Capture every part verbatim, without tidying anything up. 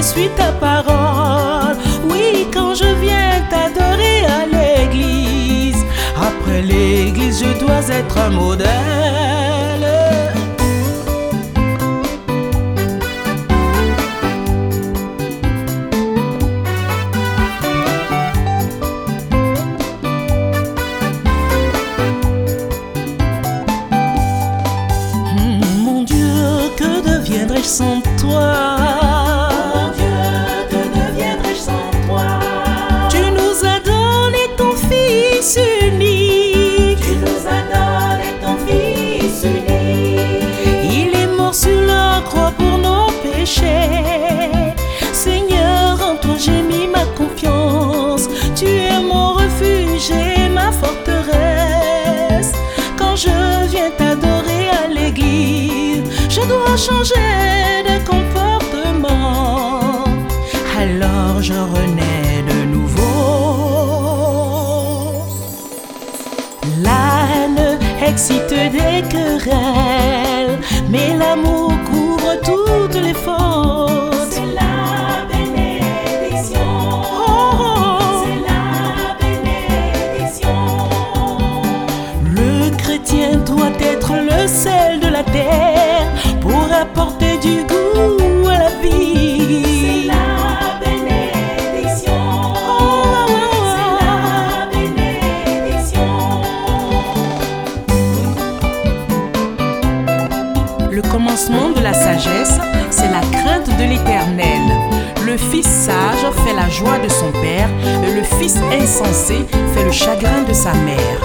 suis ta parole. Oui, quand je viens t'adorer à l'église, après l'église je dois être un modèle. Sans toi, mon Dieu, que deviendrais-je sans toi? Tu nous as donné ton Fils unique. Tu nous as donné ton Fils unique. Il est mort sur la croix pour nos péchés. Seigneur, en toi j'ai mis ma confiance. Tu es mon refuge et ma forteresse. Quand je viens t'adorer à l'église, je dois changer de comportement. Alors je renais de nouveau. La haine excite des querelles, mais l'amour couvre toutes les fautes. C'est la bénédiction. Oh, oh, oh. C'est la bénédiction. Le chrétien doit être le sel de la terre pour apporter du goût à la vie. C'est la bénédiction. Oh, oh, oh. C'est la bénédiction. Le commencement de la sagesse, c'est la crainte de l'Éternel. Le fils sage fait la joie de son père, et le fils insensé fait le chagrin de sa mère.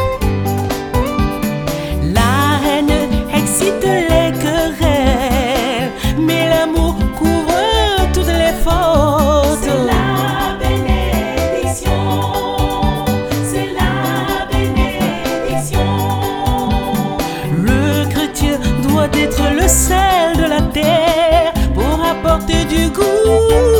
La haine excite les querelles, mais l'amour couvre toutes les fautes. C'est la bénédiction. C'est la bénédiction. Le chrétien doit être le sel de la terre pour apporter du goût